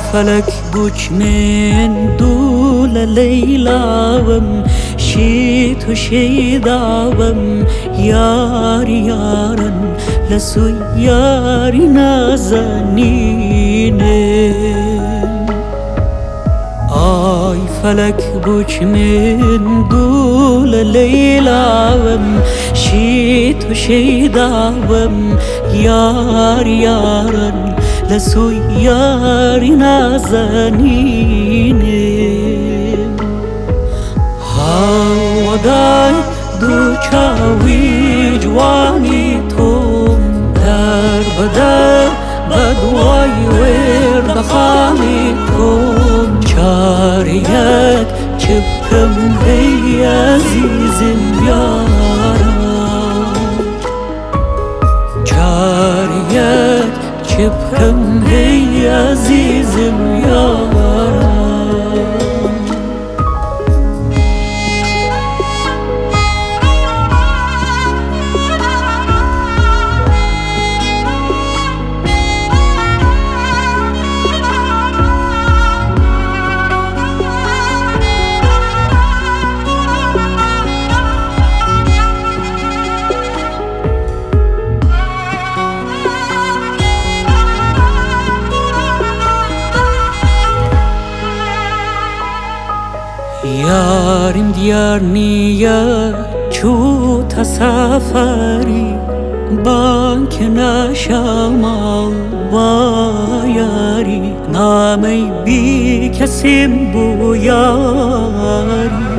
فلك بوش من دول ليلاوم شيت وشيداوم ياري يارن لسو ياري نازنينم آي فلك بوش من دول ليلاوم شيت وشيداوم ياري يارن لسو ياري نازنينم هاوداي دوچاوي جواني توم در بدر بدواي ورد خاني توم چاريك چبكم هي عزيزم يارم چاريك چبكم هي عزيزم يارم يارم ديار نية شو تسافري بانك نشامل وياري نامي بيك سمبو ياري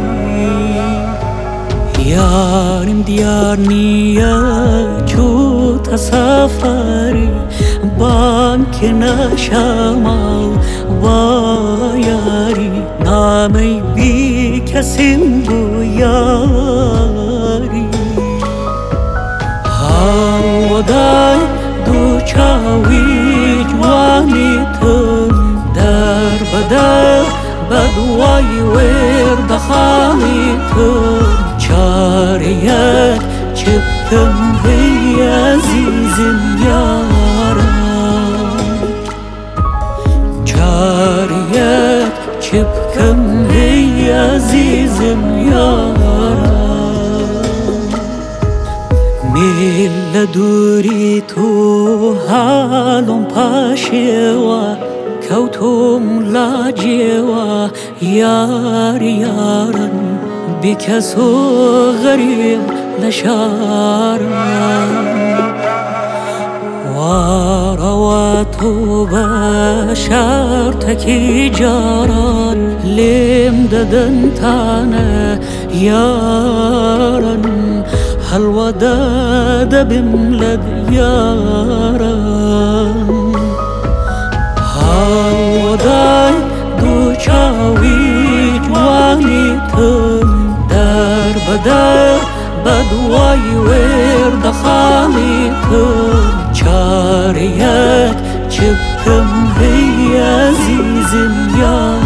يارم ديار نية شو تسافري بانك نشامل وياري نامي بيك سمبو ياري هاوداي دوچاوي جواني تم در بدر بدواي ورد خاني تم چاريك چبكم هي عزيزم يارم چاريك چبكم هي عزيزم يارم ميل دوري تو حالم پاشوا كوتم لاجوا يار يارن بكسو غريب لشارم ورواتو بشارتكي جاران لم ددن تانا يارن هل وداد بملد يارن هل وداي دوچاوي جواني تم در بدر بدواي ورد خاني تم چاريك چبكم هي عزيزم يارم